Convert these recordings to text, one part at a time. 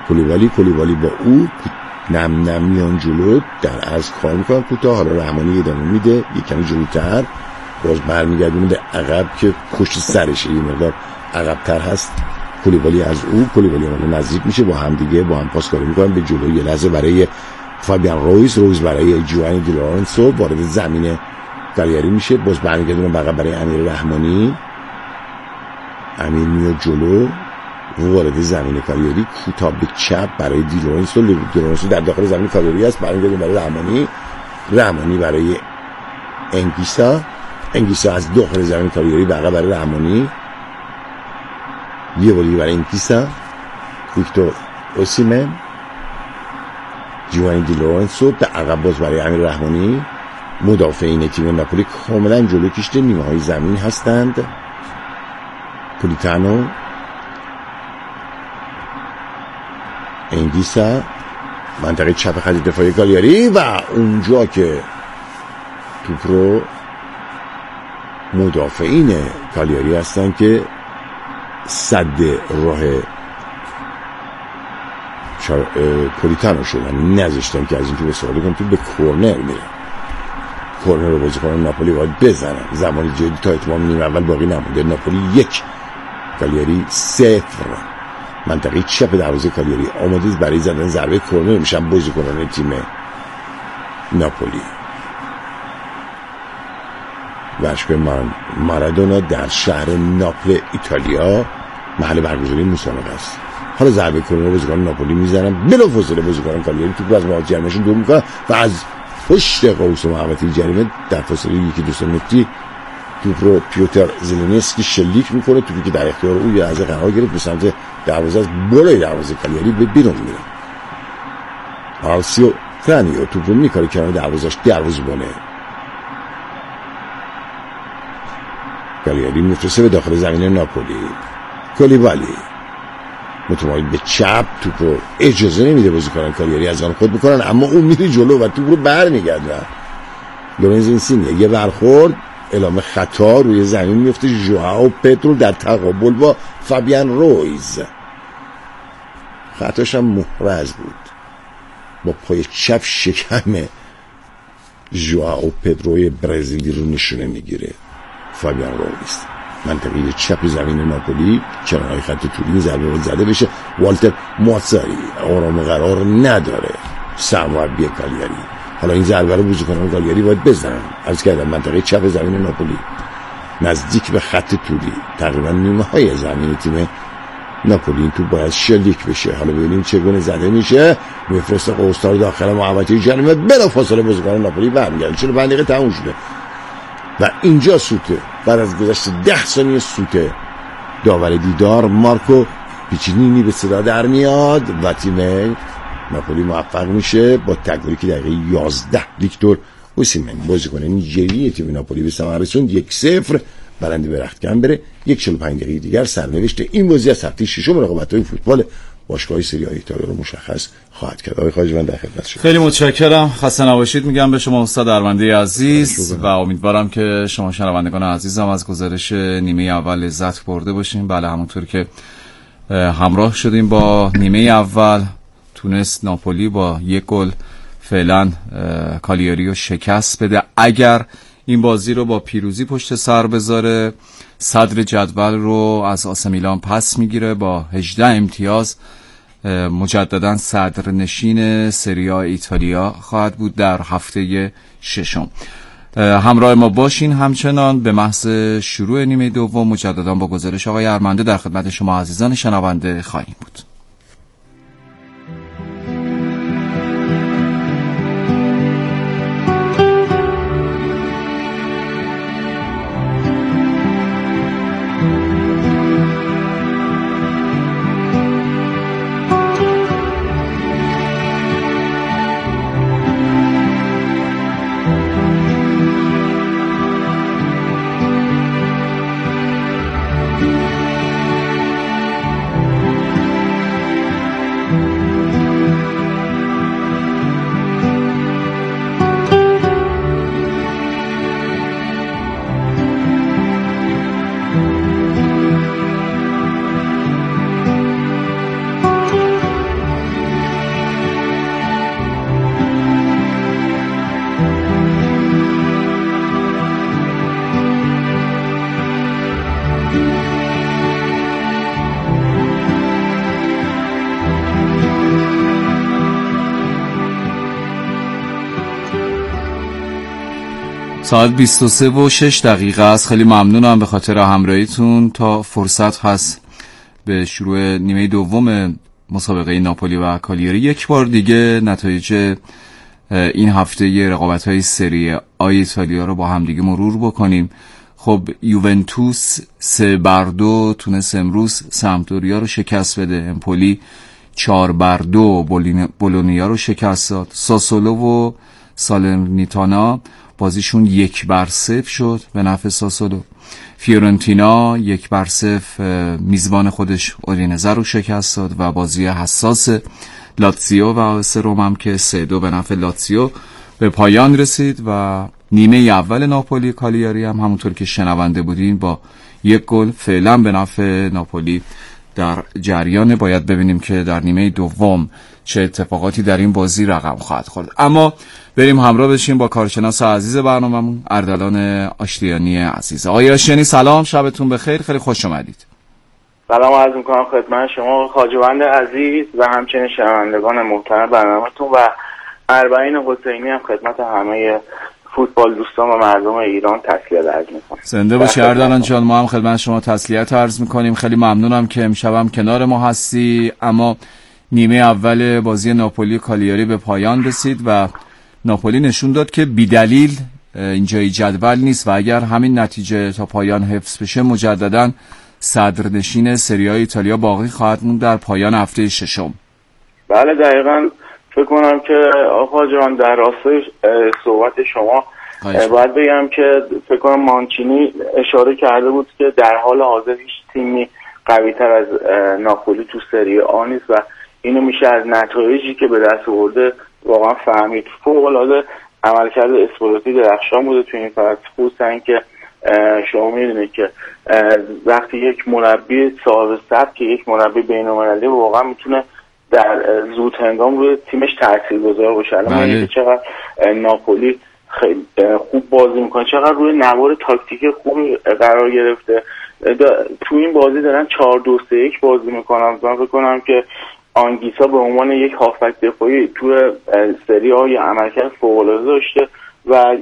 کولیبالی با او نم میان جلو در از کار میکنن کوتاه. حالا رحمانی ادامه میده یک کمی جلوتر، باز برمیگردونه به عقب که پشت سرشه، یه مقدار عقب‌تر هست کولیبالی از او. کولیبالی هم نزدیک میشه، با هم دیگه با هم پاسکاری میکنن به جلو. یه لحظه برای فابیان رویز برای جوانی دی لورنسو وارد زمین کالیاری میشه، باز برمیگردونه بقیه برای امیر رحمانی. امیر میاد جلو وارد زمین کالیاری، کوتاه به چپ برای دی لورنسو در داخل زمین کالیاری است، برمیگردونه برای رحمانی برای انگیسا از داخل زمین کالیاری بقیه برای رحمانی، یه باری برای انگیسا، ویکتور اوسیمن، جوانی دی لورنسو به عقب، باز برای امیر رحمانی. مدافعین تیم ناپولی کاملا جلو کشته نیمه های زمین هستند. پولیتانو، انگیسا، منطقه چپ خط دفاعی کالیاری و اونجا که توپ رو مدافعین کالیاری هستن که صد راه پولیتانو شدن، نذاشتن که از این توپ استفاده کنن. توپ به کورنر میره، کورنر رو بازیکنان ناپولی باید بزنن. زمانی جدی تا اتمام نیمه اول باقی نمونده. ناپولی 1 کالیاری 0. منطقه چپ دروازه کالیاری آماده برای زدن ضربه کورنر میشن بازیکنان تیم ناپولی. ورزشگاه مارادونا در شهر ناپل ایتالیا محل برگزاری مسابقه است. حالا ضربه کورنر بازیکنان ناپولی میزنن، بلافاصله بازیکنان کالیاری توپ رو از محوطه جریمه‌شون دور میکنن و از پشت قوس محوطه جریمه در فاصله 1-2 متری توپ رو پیوتر زلنسکی شلیک میکنه. توپی که در اختیار او یه از قرار گرفت به سمت دروازه از بالای دروازه کالیاری به بیرون میره. آلسیو فرانیو توپ رو میکاره کنار دروازه‌بانه کالیاری میفرسته به داخل زمین ناپولی. کولیبالی متمایل به چپ، توپ رو اجازه نمیده بازیکنان کالیاری از آن خود بکنن، اما اون میره جلو و توپ رو برمیگردن. لورنزو اینسینیه یه برخورد اعلام خطا روی زمین میفته. ژائو پدرو در تقابل با فابیان رویز، خطاش هم محرز بود، با پای چپ شکم ژائو پدروی برزیلی رو نشونه میگیره. فابیان رویز منطقه چپ زمین ناپولی کنارهای خط طولی ضربه زده بشه. والتر مواتساری آرام قرار نداره، سرمربی کالیاری. حالا این ضربه رو بازیکنان کالیاری باید بزنن. عرض کردم منطقه چپ زمین ناپولی نزدیک به خط طولی، تقریبا نیمه های زمین تیم ناپولی. این توپ باید شلیک بشه. حالا ببینیم چگونه زده میشه. میفرسته قوس‌ها داخل محوطه جریمه، بلافاصله بازیکنان ناپولی برمیگردن. 45 دقیقه تموم شده و اینجا سوته بعد از گذشت 10 ثانیه سوته داور دیدار مارکو پیچینینی به صدا در میاد و تیم ناپولی موفق میشه با تگلی که دقیقه 11 ویکتور اوسیمن بازیکن نیجریه تیم ناپولی به ثمر رسوند 1-0 برنده به رختکن بره. 45 دقیقه دیگر سرنوشت این بازی از هفته ششم رقابت‌های فوتبال باشگاه سری آ ایتالیا رو مشخص خواهد کرد. آقای خواجه من در خدمت شما. خیلی متشکرم، خسته نباشید میگم به شما استاد درونده عزیز و امیدوارم که شما شنوندگان عزیزم از گزارش نیمه اول لذت برده باشین. بله همونطور که همراه شدیم با نیمه اول، تونست ناپولی با 1 گل فعلا کالیاری رو شکست بده. اگر این بازی رو با پیروزی پشت سر بذاره، صدر جدول رو از آس میلان پس میگیره با 18 امتیاز. مجددا صدرنشین سری آ ایتالیا خواهد بود در هفته ششم. همراه ما باشین همچنان به محض شروع نیمه دوم مجددا با گزارش آقای ارمنده در خدمت شما عزیزان شنونده خواهیم بود. ساعت 23:06 است. خیلی ممنونم به خاطر همراهیتون. تا فرصت هست به شروع نیمه دوم مسابقه ناپولی و کالیاری یک بار دیگه نتایج این هفته رقابت‌های سری آ ایتالیا رو با هم دیگه مرور بکنیم. خب یوونتوس 3-2 تونست امروز سمپدوریا رو شکست بده. امپولی 4-2 بولونیا رو شکست داد. ساسولو و سالرنیتانا بازیشون 1-0 شد به نفع ساسولو. فیورنتینا 1-0 میزبان خودش اودینزه رو شکست داد و بازی حساس لاتزیو و آس روم هم که 3-2 به نفع لاتزیو به پایان رسید و نیمه اول ناپولی کالیاری هم همونطور که شنونده بودین با 1 گل فعلا به نفع ناپولی در جریان. باید ببینیم که در نیمه دوم چه اتفاقاتی در این بازی رقم خواهد خورد. اما بریم همراه بشیم با کارشناس عزیز برنامه‌مون اردلان آشتیانی عزیز. آقای آشتیانی سلام، شبتون بخیر، خیلی خوش اومدید. سلام عرض می‌کنم خدمت شما خواجه‌بند عزیز و همچنین شنوندگان محترم برنامه‌تون و اربعین حسینی هم خدمت همه فوتبال دوستان و مردم ایران تسلیت عرض می‌کنم. زنده باشی اردلان جان. ما هم خدمت شما تسلیت عرض می‌کنیم. خیلی ممنونم که امشبم کنار ما هستی. اما نیمه اول بازی ناپولی کالیاری به پایان رسید و ناپولی نشون داد که بی‌دلیل اینجای جدول نیست و اگر همین نتیجه تا پایان حفظ بشه مجدداً صدرنشین سری آ ایتالیا باقی خواهد موند در پایان هفته ششم. بله دقیقاً فکر کنم که آقا جان در راستای صحبت شما باید بگم که فکر کنم مانچینی اشاره کرده بود که در حال حاضر هیچ تیمی قوی تر از ناپولی تو سری آ نیست و اینو میشه از نتایجی که به دست آورده واقعا فهمید. فوق‌العاده عملکرد اسپالتی درخشان بوده تو این فصل، خصوصا اینکه شما میدونید که وقتی یک مربی صاحب سبک، یک مربی بین‌المللی واقعا میتونه در زود هنگام روی تیمش تاثیرگذار باشه. الان می‌بینید که چقدر ناپولی خیلی خوب بازی میکنه، چقدر روی نوار تاکتیک خوبی قرار گرفته. تو این بازی دارن 4-2-3-1 بازی میکنن. من فکر کنم که آنگیسا به عنوان یک هافبک دفاعی تو سری آ عملکرد فوق‌العاده داشته و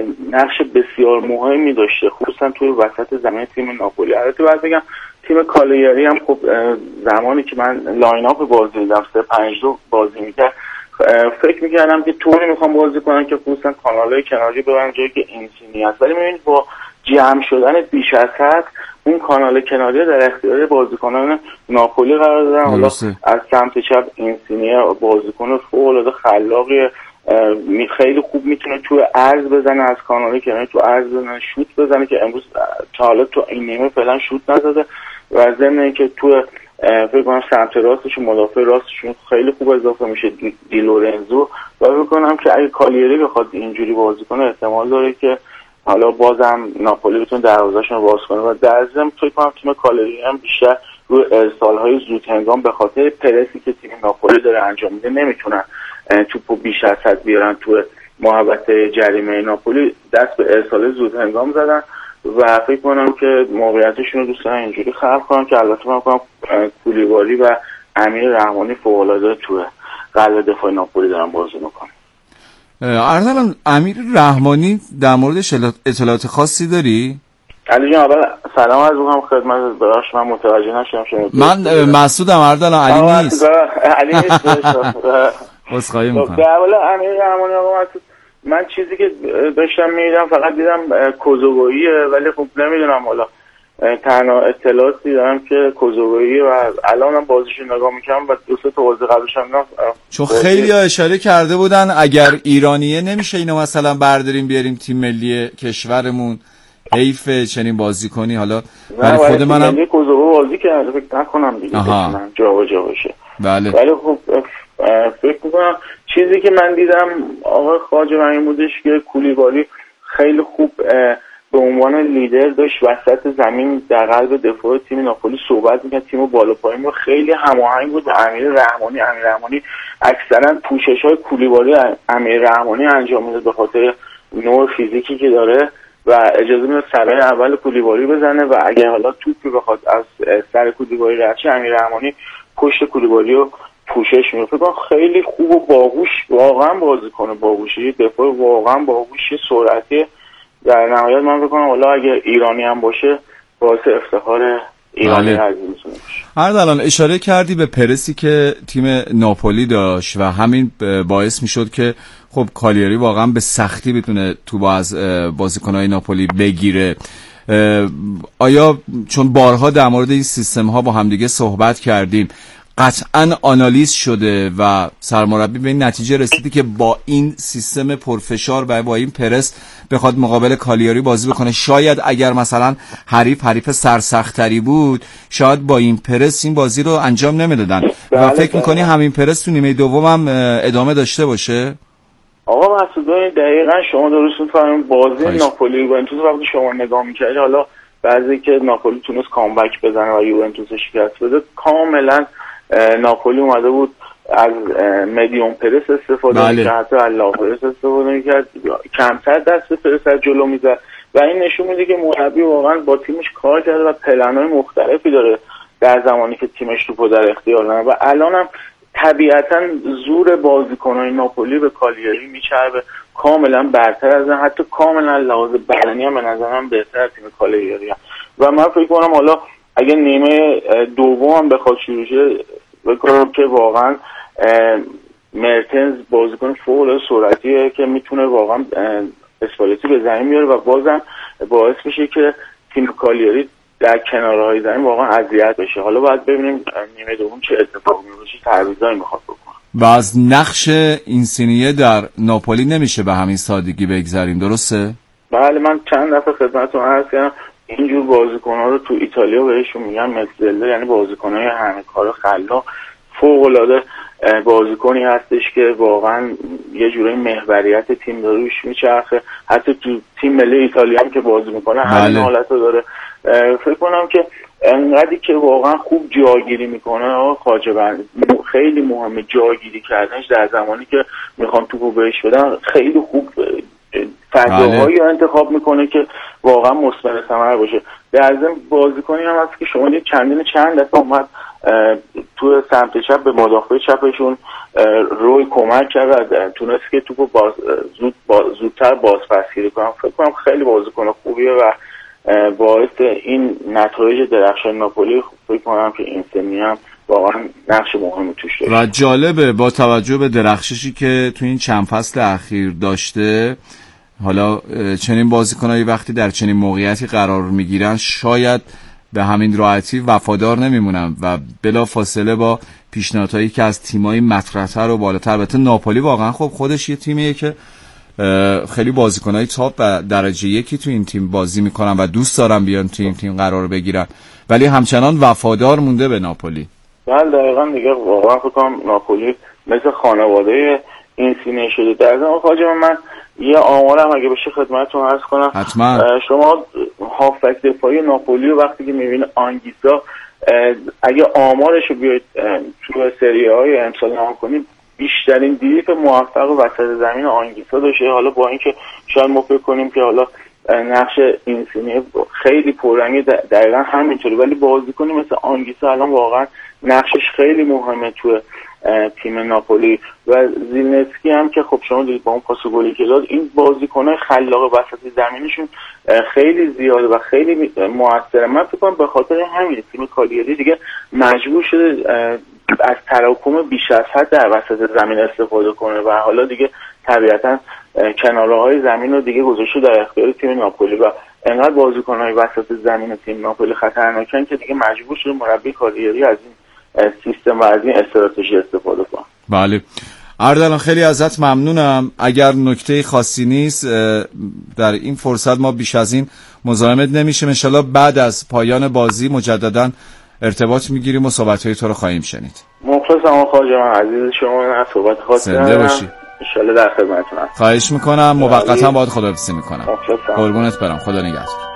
نقش بسیار مهمی داشته، خصوصا توی وسط زمین تیم ناپولی. البته باید بگم تیم کالیاری هم خب زمانی که من لاین اپ بازی دیدم 3-5-2 بازی میکرد، فکر میکردم که طوری میخوام بازی کنن که خصوصا کانالهای کناری ببرن جایی که اینسینی هست، ولی میبینید با جمع شدن بیش از حد اون کانال کناری در اختیار بازیکنان ناپولی قرار دادن. حالا از سمت چپ اینسینی بازیکن فوق‌العاده خلاقی، خیلی خوب میتونه تو عرض بزنه، از کانال کناری تو عرض بزنه، شوت بزنه که امروز تا حالا تو این نیمه فعلا شوت نزده و ضمن اینکه تو فکر کنم سمت راستش مدافع راستشون خیلی خوب اضافه میشه دی لورنزو و فکر کنم که اگه کالیاری بخواد اینجوری بازی کنه احتمال داره که حالا بازم ناپولی بتونه دروازه‌شون رو باز کنه و در ضمن فکر کنم تیم کالیاری هم بیشتر روی ارسال‌های زود هنگام به خاطر پرسی که تیم ناپولی داره انجام میده نمیتونن توپو بیش از حد بیارن تو محوطه جریمه ناپولی، دست به ارسال زود هنگام زدن و فکر کنم که موقعیتشون رو دوست دارن اینجوری خلق کنن که البته من کنم کولیبالی و امیر رحمانی فوق‌العاده تو قلب دفاع ناپولی دارن بازی میکنن. اردلان، امیر رحمانی در موردش اطلاعات خاصی داری؟ علی جان اول سلام عرض می‌کنم خدمت بخش، من متوجه نشدم شما. من مسعودم اردلان، علی نیست. علی نیست. عذرخواهی می‌کنم. والا امیر رحمانی آقا من چیزی که داشتم می‌دیدم فقط دیدم کوزوویه، ولی خب نمیدونم حالا تنها اطلاعاتی دارم که کوزوویه و الانم بازیشو نگاه می‌کردم و دو سه تا بازی قبلش هم چون خیلی اشاره کرده بودن اگر ایرانیه نمیشه اینو مثلا برداریم بیاریم تیم ملی کشورمون، حیف چنین بازی کنی. حالا برای خود منم کوزوو بازی کرده فکر نکنم دیگه جا بشه. بله. ولی خب فکر می‌کنم چیزی که من دیدم آقا خواجه این بودش که کولیبالی خیلی خوب به عنوان لیدر داشت وسط زمین در قلب دفاع تیم ناپولی صحبت می‌کرد، تیمو بالا پایین و خیلی هماهنگ بود. امیر رحمانی اکثرا پوشش‌های کولیبالی امیر رحمانی انجام میده به خاطر نوع فیزیکی که داره و اجازه میده سرای اول کولیبالی بزنه و اگه حالا توپی بخواد از سر کولیبالی رد شه امیر رحمانی پشت کولیبالی رو پوشش میده. فکر خیلی خوب و باهوش واقعا بازی کنه، باهوشی دفاع واقعا باهوش، سرعتی در نهایت من بکنم حالا اگه ایرانی هم باشه باعث افتخار ایرانی عزیز میشه. اردلان اشاره کردی به پرسی که تیم ناپولی داشت و همین باعث میشد که خب کالیاری واقعا به سختی بتونه توپ از بازیکن‌های ناپولی بگیره. آیا چون بارها در مورد این سیستم ها با همدیگه صحبت کردیم قطعا آنالیز شده و سرمربی به این نتیجه رسیدی که با این سیستم پرفشار و با این پرس بخواد مقابل کالیاری بازی بکنه؟ شاید اگر مثلا حریف سرسختری بود شاید با این پرس این بازی رو انجام نمیدادن. و فکر میکنی همین پرس تو نیمه دوم هم ادامه داشته باشه؟ آقا مسعود دقیقاً شما درست می‌فرمایید. بازی ناپولی یوونتوس وقتی شما نگاه می‌کردید، حالا بعضی که ناپولی تونست کامبک بزنه و یوونتوس شکست بده، کاملا ناپولی اومده بود از مدیوم پرس استفاده می‌کرد، حتی از لا پرس استفاده می‌کرد، کمتر دست پرس از جلو می‌زد و این نشون میده که مربی واقعا با تیمش کار کرده و پلن‌های مختلفی داره در زمانی که تیمش توپو در اختیار داره. و الانم طبیعتا زور بازیکن‌های ناپولی به کالیاری میچربه، کاملا برتر از این، حتی کاملا لحاظ بدنی هم به نظرم بهتر از تیم کالیاری هم. و من فکر کنم حالا اگه نیمه دوم هم بخواد شروع شه، بکنم که واقعا مرتنز بازیکن فوق سرعتیه که میتونه واقعا اسپالتی به زمین بیاره و بازم باعث میشه که تیم کالیاری در کنارهای زمین واقعا اذیت بشه. حالا باید ببینیم نیمه دوم چه اتفاقی میفته، تعویضایی میخواد بکنه. و از نقش اینسینیه در ناپولی نمیشه به همین سادگی بگذاریم، درسته؟ بله، من چند دفعه خدمتتون عرض کردم اینجور بازیکن‌ها رو تو ایتالیا بهشون میگن مزدله، یعنی بازیکن‌های همه کار خلاق، فوق‌العاده بازیکنی هستش که واقعا یه جورایی محوریت تیم داره روش میچرخه. حتی تو تیم ملی ایتالیا هم که بازی میکنه همین حالت رو داره. فکر کنم که انقدری که واقعا خوب جاگیری میکنه خواجه‌بند، خیلی مهمه جاگیری کردنش در زمانی که میخوان توپو بهش بدن، خیلی خوب فضاهایی رو انتخاب میکنه که واقعا مثمر ثمر باشه. در ضمن بازیکنی هم هست که شما چند دفعه اومد تو سمت چپ به مدافع چپشون روی کمک کرد و تونست که توپو زودتر بازپسگیری کنه. فکر کنم خیلی بازیکن خوبیه و باعث این نتایج درخشان ناپولی فکر کنم که اینسینی هم واقعا نقش مهمی توش داشته. و جالبه با توجه به درخششی که تو این چند فصل اخیر داشته، حالا چنین بازیکنایی وقتی در چنین موقعیتی قرار میگیرن شاید به همین راحتی وفادار نمیمونن و بلا فاصله با پیشنهادهایی که از تیمایی مطرح‌تر و بالاتر، البته ناپولی واقعا خب خودش یه تیمیه که خیلی بازیکنای تاپ و درجه یکی تو این تیم بازی میکنن و دوست دارن بیان تو این تیم قرار بگیرن، ولی همچنان وفادار مونده به ناپولی. بله دقیقاً دیگه واقعا فکر کنم ناپولی مثل خانواده اینسینی شده. در ضمن خواجه من یه آمارم اگه بشه خدمتتون عرض کنم. حتما. شما هافبک دفاعی ناپولی رو وقتی که میبینید آنگیسا، اگه آمارش رو بیاید تو سری های امسال نام کنید، بیشترین دریبل موفق وسط زمین آنگیسا داشته. حالا با اینکه شاید ما فکر کنیم که حالا نقش اینسینی خیلی پررنگه، دقیقا همینطوری، ولی بازیکنی مثل آنگیسا الان واقعا نقشش خیلی مهمه تو تیم ناپولی. و زیلنسکی هم که خب شما دیدید با اون پاس گلی که داد، این بازیکن‌های خلاق وسط زمینشون خیلی زیاده و خیلی موثره. من فکر کنم به خاطر همین تیم کالیاری دیگه مجبور شده از تراکم بیش از حد در وسط زمین استفاده کنه و حالا دیگه طبیعتا کناره‌های زمین رو دیگه گذاشته در اختیار تیم ناپولی و انقدر بازیکن‌های وسط زمین تیم ناپولی خطرناکن که دیگه مجبور شده مربی کالیاری از این سیستم و از این استراتژی استفاده کنه. بله اردلان خیلی ازت ممنونم. اگر نکته خاصی نیست در این فرصت ما بیش از این مزاحمت نمیشیم. ان شاءالله بعد از پایان بازی مجددا ارتباط میگیریم و صحبت‌های تو رو خواهیم شنید. مخلصم خواجه من عزیز شما، نه صحبت خاصی زنده باشی. ان شاءالله در خدمتتونم. خواهش میکنم. موقتا باهات خداحافظی میکنم. مخلصم. قربونت برم. خدا نگهدار.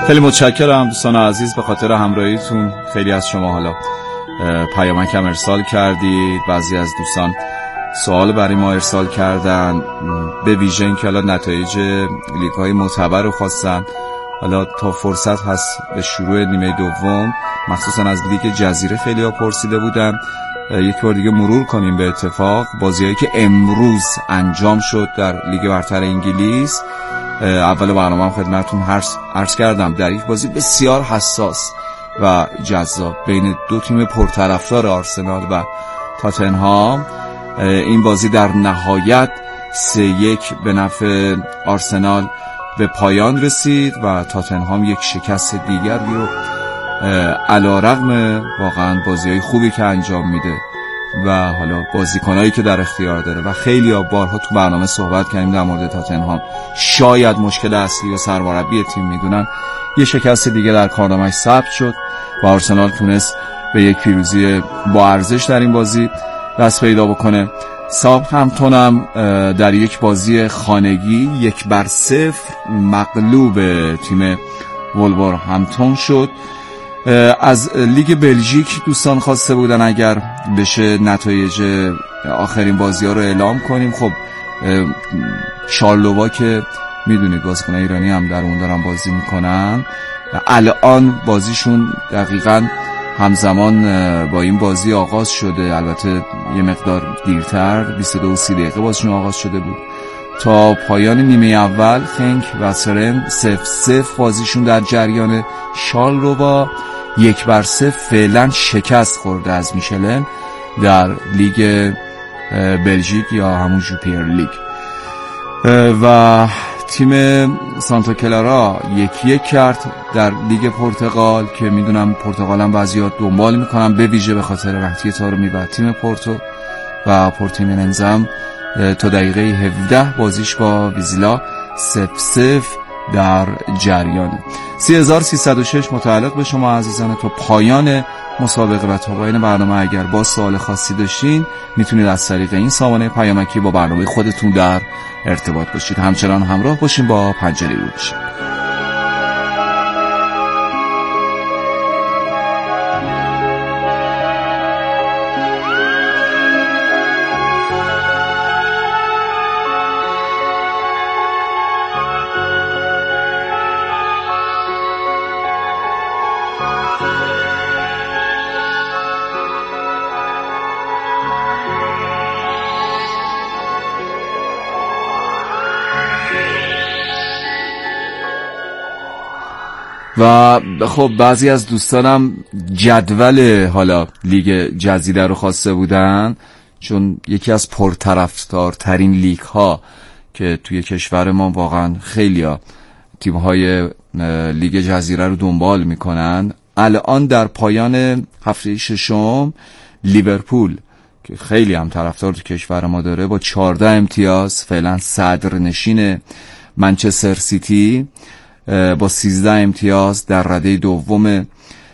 خیلی متشکرم دوستان عزیز به خاطر همراهیتون. خیلی از شما حالا پیامک هم ارسال کردید، بعضی از دوستان سوال برای ما ارسال کردن، به ویژه این که حالا نتایج لیگ‌های معتبر رو خواستن. حالا تا فرصت هست به شروع نیمه دوم مخصوصا از لیگ جزیره خیلی ها پرسیده بودن. یک بار دیگه مرور کنیم به اتفاق بازی‌هایی که امروز انجام شد در لیگ برتر انگلیس. اول برنامه خدمتتون عرض کردم در یک بازی بسیار حساس و جذاب بین دو تیم پرطرفدار آرسنال و تاتنهام، این بازی در نهایت 3-1 به نفع آرسنال به پایان رسید و تاتنهام یک شکست دیگر رو علیرغم واقعا بازی‌های خوبی که انجام میده و حالا بازیکنایی که در اختیار داره و خیلی بارها تو برنامه صحبت کردیم در مورد تاتنهام، شاید مشکل اصلی و سرمربی تیم میدونن، یه شکست دیگه در کارنامه‌اش ثبت شد و آرسنال تونست به یک پیروزی با ارزش در این بازی دست پیدا بکنه. ساوثهمپتون هم در یک بازی خانگی 1-0 مغلوب تیم ولورهمپتون شد. از لیگ بلژیک دوستان خواسته بودن اگر بشه نتایج آخرین بازی‌ها رو اعلام کنیم. خب شارلووا که میدونید بازیکن ایرانی هم در اون دارن بازی میکنن، الان بازیشون دقیقاً همزمان با این بازی آغاز شده، البته یه مقدار دیرتر 22:30 دقیقه بازیشون آغاز شده بود. تا پایان نیمه اول خنک و سرن 0-0 بازیشون در جریان. شارلووا 1-0 فعلا شکست خورده از میشلن در لیگ بلژیک یا همون ژوپیر لیگ و تیم سانتا کلارا 1-1 کرد در لیگ پرتغال که میدونم پرتغال هم بعضی‌ها دنبال میکنم به ویژه به خاطر رهتی تارمی و تیم پورتو و پورتیموننزه هم تا دقیقه 17 بازیش با ویزیلا 0-0 در جریانه. 3306 متعلق به شما عزیزان. تا پایان مسابقه و تا پایان برنامه اگر با سوال خاصی داشتین میتونید از طریق این سامانه پیامکی با برنامه خودتون در ارتباط باشید. همچنان همراه باشین با پنجره اروپا. و خب بعضی از دوستانم جدول حالا لیگ جزیره رو خواسته بودن، چون یکی از پرطرفدارترین لیگ ها که توی کشور ما واقعا خیلیا تیم های لیگ جزیره رو دنبال میکنن. الان در پایان هفته ششم لیورپول که خیلی هم طرفدار تو کشور ما داره با 14 امتیاز فعلا صدرنشین. منچستر سیتی با 13 امتیاز در رده دوم.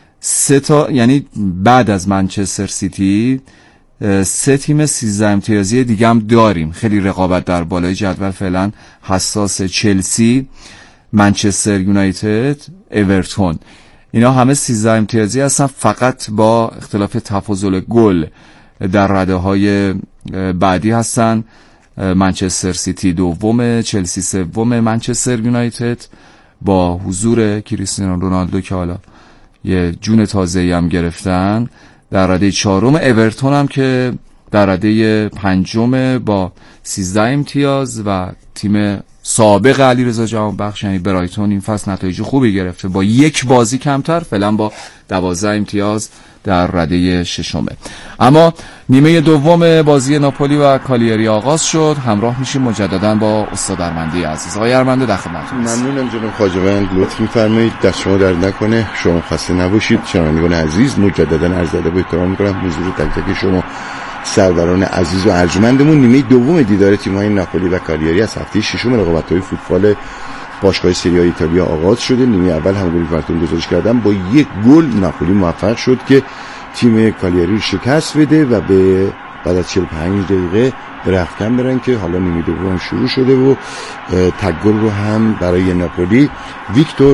یعنی بعد از منچستر سیتی 3 تیم 13 امتیازی دیگه هم داریم. خیلی رقابت در بالای جدول فعلا حساس. چلسی، منچستر یونایتد، اورتون، اینا همه 13 امتیازی هستن، فقط با اختلاف تفاضل گل در رده های بعدی هستن. منچستر سیتی دوم، چلسی سوم، منچستر یونایتد با حضور کریستیانو رونالدو که حالا یه جون تازه‌ای هم گرفتن در رده چهارم. اورتون هم که در رده پنجم با 13 امتیاز و تیم سابق علیرضا جهانبخش یعنی برایتون این فصل نتایج خوبی گرفته با یک بازی کمتر فعلا با 12 امتیاز در رده ششمه. اما نیمه دوم بازی ناپولی و کالیاری آغاز شد. همراه میشیم مجددا با استاد ارمندی عزیز. آقای ارمنده در خدمتتون. ممنونم جناب خواجه‌بند، لطف می‌فرمایید. دست شما درد نکنه، شما خسته نباشید. شنوندگان عزیز مجددا عرض ادب و احترام می‌کنم حضور تک تک شما سروران عزیز و ارجمندمون. نیمه دوم دیدار تیم‌های ناپولی و کالیاری از هفته ششم رقابت‌های فوتبال باشگاه سری آ ایتالیا آغاز شده. نیمه اول همگوری براتون گزارش کردم، با یک گل ناپولی موفق شد که تیم کالیاری رو شکست بده و به بعد از 45 دقیقه رختکن برن که حالا نیمه دوم شروع شده و تک گل رو هم برای ناپولی ویکتور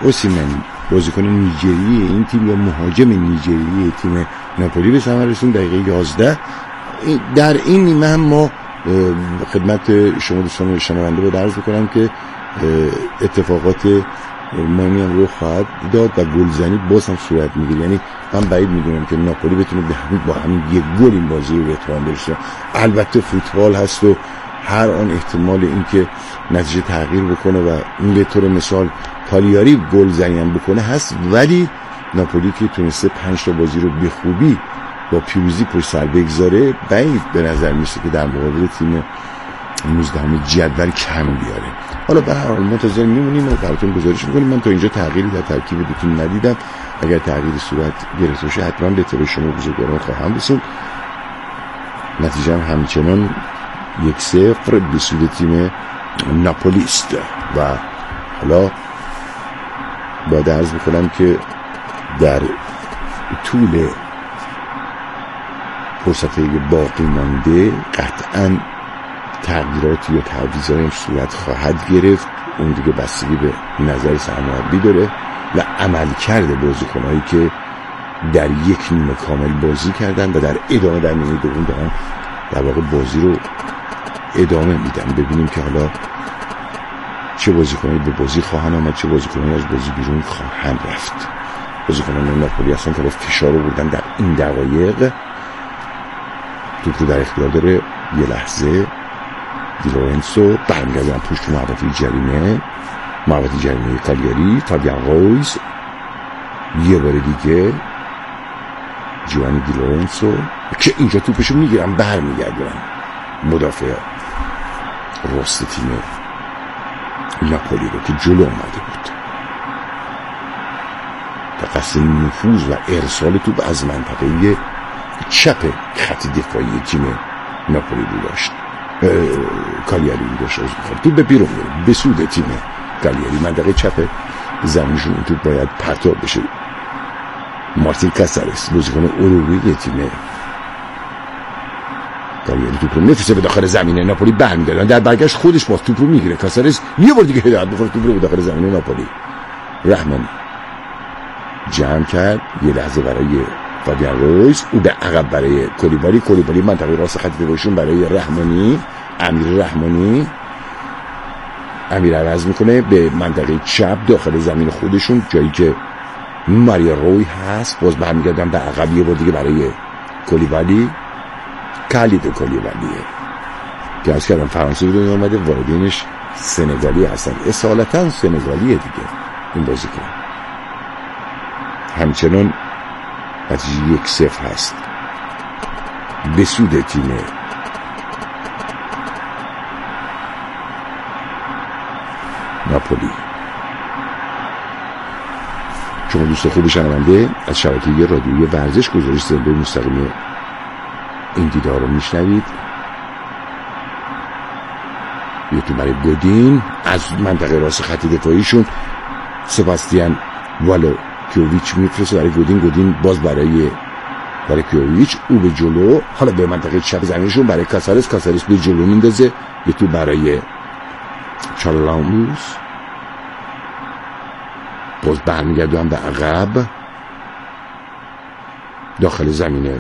اوسیمن بازیکن نیجریه این تیم یا مهاجم نیجریه تیم ناپولی به ثمر رسون دقیقه 11. در این نیمه هم ما خدمت شما دوستان شنونده رو عرض بکنم که اتفاقات مهمی هم رو خواهد داد و گلزنی باز هم صورت میگیره. یعنی من بعید میدونم که ناپولی بتونه با همین یک گل این بازی رو به اتمام برسونه. البته فوتبال هست و هر آن احتمال این که نتیجه تغییر بکنه و این به طور مثال کالیاری گلزنی هم بکنه هست، ولی ناپولی که تونسته 5 تا بازی رو به خوبی با پیروزی پشت سر بگذاره، بعید به نظر میسه که در مقابل تیم 19 جدول کم بیاره. حالا به هر حال منتظر میمونیم و براتون گزارش میکنیم. من تا اینجا تغییری در ترکیب دو تیم ندیدم. اگر تغییری صورت گرفته باشه حتما به اطلاع شما بزرگواران خواهم رسوند. نتیجه همچنان 1-0 به سود تیم ناپولی است و حالا باید عرض بکنم که در طول فرصت‌های باقی مانده قطعاً تغییراتی یا تعویضایی هم صورت خواهد گرفت. اون دیگه بستگی به نظر سرمربی داره و عملکرد بازیکنایی که در یک نیمه کامل بازی کردن و در ادامه در نیمه دوم دارن در واقع بازی رو ادامه میدن. ببینیم که حالا چه بازیکنایی به بازی خواهند آمد، چه بازیکنایی از بازی بیرون خواهند رفت. بازیکنان ناپولی هستن که با فشار رو بردن در این دقایق. توپ رو در اختیار داره، یه لحظه دی لورنسو برمیگردن پشت محوطه جریمه کالیاری. فابیان رویز یه بار دیگه جوانی دی لورنسو که اینجا توپشو میگیرن برمیگردن مدافع راست تیم ناپولی رو که جلو آمده بود تا قصد نفوذ و ارسال توپ از منطقه چپ خط دفاعی تیم ناپولی رو داشت، کالیاری رو داشت. توپ به بیرون به سود تیم کالیاری، منطقه چپ زمینشون این توپ باید پرتاب بشه. مارتین کاسارس بازیکن اوروگوئه تیم کالیاری توپ رو میفرسته به داخل زمین ناپولی، برمیگردن در برگشت خودش باز توپ رو میگیره. کاسارس یه بار دیگه هدایت بکنه توپ رو به داخل زمین ناپولی. رحمانی جمع کرد یه لحظه برای فابیان رویز، او به عقب برای کولیبالی منطقه راست خط دفاعشون برای امیر عوض میکنه به منطقه چپ داخل زمین خودشون، جایی که ماریا روی هست. باز برمیگردن به عقب یه بار دیگه برای کالید کولیبالیه که از کردم فرانسه بدون اومده، واردینش سنگالی هستن، اصالتا سنگالیه دیگه این بازیکن. همچنان نتیجه 1-0 هست به سود تیم ناپولی. شما دوست خوب شنونده از شبکه رادیویی ورزش گزارش زنده مستقیم این دیدار رو میشنوید. یه تو برای گودین از منطقه راست خط دفاعیشون سباستیان والوکیوویچ میفرسته برای گودین باز برای کیوویچ، او به جلو، حالا به منطقه چپ زمینشون برای کاسارس به جلو میندازه. یه تو برای چارلاموس، باز برمیگردن به عقب داخل زمین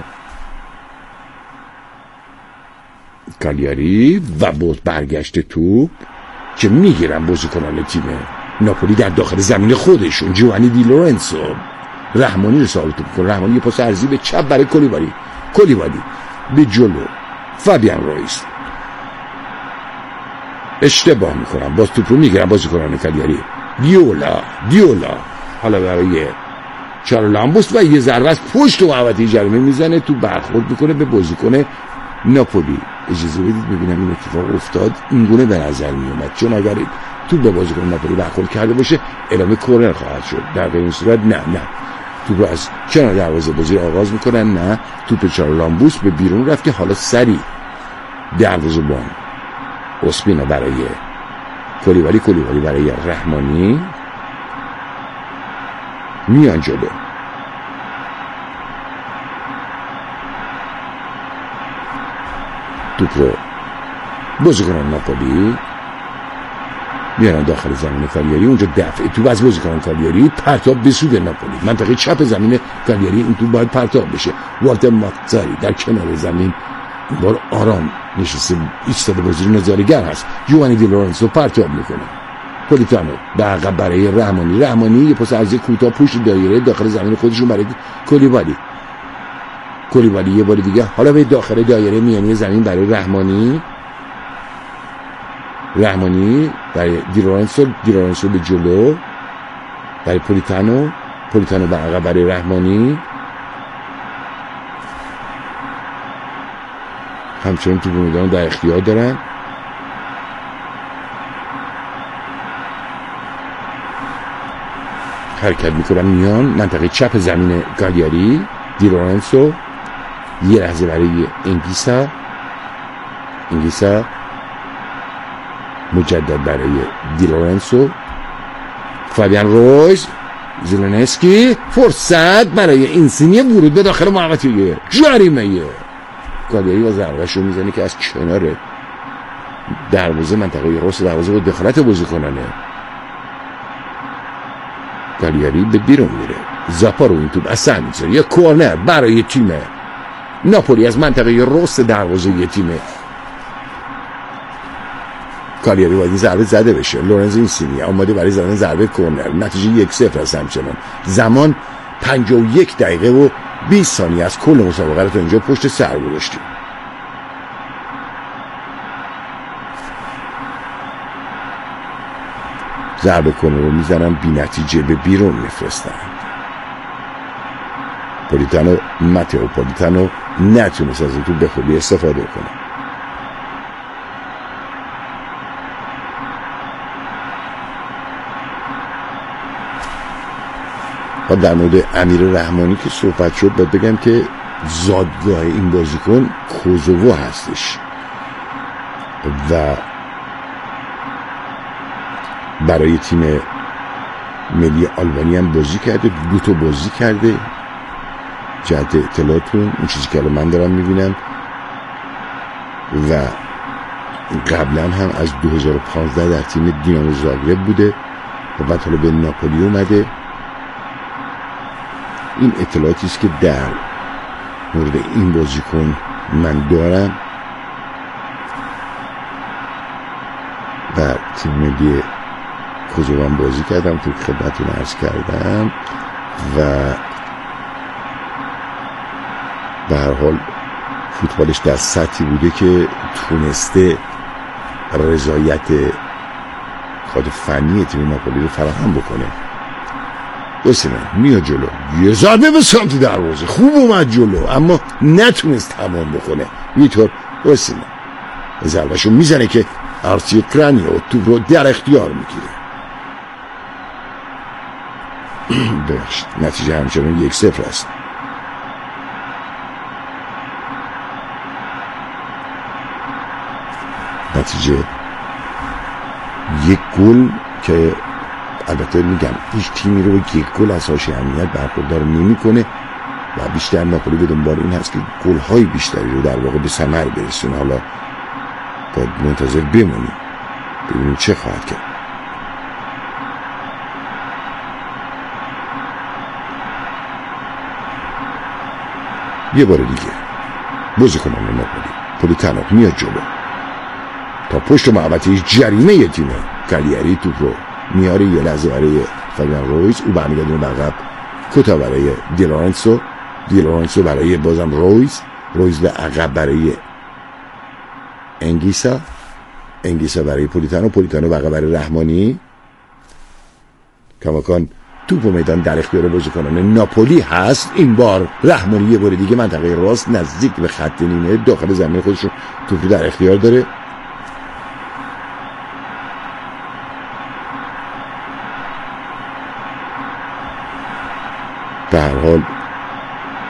کالیاری و باز برگشت توپ که میگیرن بازیکنان تیم ناپولی در داخل زمین خودشون. جوانی دی لورنسو رحمانی رو سوال توپ کنه، رحمانی یه پاس عرضی به چپ برای کولیبالی به جلو. فابیان رویز اشتباه میکنن، باز توپ رو میگیرن بازیکنان کالیاری. دیولا حالا برای چارلامبوس و یه ضربه از پشت و محوطه جریمه میزنه، تو برخورد میکنه به بازیکن ناپولی. اجازه بدید ببینم این اتفاق افتاد اینگونه به نظر میومد، چون اگر تو به بازیکن ناپولی برخورد کرده باشه اعلام کورنر خواهد شد. در غیر این صورت نه توپ رو از کنار دروازه بازی آغاز میکنن، نه توپ چارلامبوس به بیرون رفت که حالا سری دروازه‌بان اسپینا برای کولیبالی برای رحمانی میان جلو. توپ رو بازیکنان ناپولی میارن داخل زمین کالیاری، اونجا دفع توپ از بازیکن کالیاری پرتاب به سود ناپولی. منطقه چپ زمین کالیاری این توپ باید پرتاب بشه. والتر ماتزاری در کنار زمین این بار آرام نشسته ایستاده، بازی نظاره‌گر هست. جوانی دی لورنسو پرتاب میکنه. پولیتانو به عقب برای رحمانی یه پاس عرضی کوتاه پشت دایره داخل زمین خودشون برای کولیبالی یه بار دیگه حالا به داخل دایره میانی زمین برای رحمانی برای دی لورنسو به جلو برای پولیتانو به عقب برای رحمانی. همچنین تو میدان در اختیار دارن. حرکت میکنن میان منطقه چپ زمین کالیاری. دی لورنسو یه لحظه برای انگیسا مجدد برای دی لورنسو. فابیان رویز، زیلنسکی، فرصت برای اینسینی ورود به داخل محوطه جریمه. کالیاری و ضربه‌شو میزنه که از کنار دروازه منطقه راست دروازه با دخالت بازیکنانه کالیاری به بیرون میره. زاپارو این توپ اصلا میذاره. یه کورنر برای تیم ناپولی از منطقه راست دروازه تیم کالیاری باید این ضربه زده بشه. لورنزو اینسینی اومده برای زدن ضربه کورنر. نتیجه 1-0 است. همچنان زمان 51 دقیقه و 20 ثانیه از کل مسابقه رو تا اینجا پشت سر گذاشتیم. ضربه کورنر رو میزنن، بی نتیجه به بیرون میفرستن. ماتئو پولیتانو نتونست از این تو به خوبی استفاده کنه. و در مورد امیر رحمانی که صحبت شد باید بگم که زادگاه این بازیکن کوزوو هستش و برای تیم ملی آلبانی هم بازی کرده. 2 تا بازی کرده. جهت اطلاعاتون اون چیزی که من دارم میبینم و قبلا هم از 2015 در تیم دینامو زاگرب بوده و بعد حالا به ناپولی اومده. این اطلاعاتی است که در مورد این بازیکن من دارم. در تیم ملی کوزوو هم بازی کردم تو خدمتتون عرض کردم و به هر حال فوتبالش در سطحی بوده که تونسته رضایت کادر فنی تیم ناپولی رو فراهم بکنه. اوسیمن میاد جلو، یه ضربه به سمت دروازه، خوب اومد جلو اما نتونست تمام بکنه. ویتور اوسیمن ضربهشو میزنه که آرسی کرانیو توپ رو در اختیار میگیره. ببخشید نتیجه همچنان 1-0 است. نتیجه 1 گل که البته میگم هیچ تیمی رو 1 گل از حاشیه امنیت برخوردار نمیکنه و بیشتر ناپولی به دنبال این هست که گل‌های بیشتری رو در واقع به ثمر برسونه. حالا باید منتظر بمونیم ببینیم چه خواهد کرد. یه بار دیگه بازیکنان ناپولی پولیتانو میاد جلو تا پشت محوطه جریمه تیم کالیاری توپ رو میاره. یه لحظه برای فابیان رویز، او برمیگردونه به عقب. کوتا برای دی لورنسو برای بازم رویز به عقب برای انگیسا برای پولیتانو به عقب برای رحمانی. کماکان توپ و میدان در اختیار بازیکنان ناپولی هست. این بار رحمانی یه بار دیگه منطقه راست نزدیک به خط نیمه داخل زمین خودشون توپ در اختیار داره. به هر حال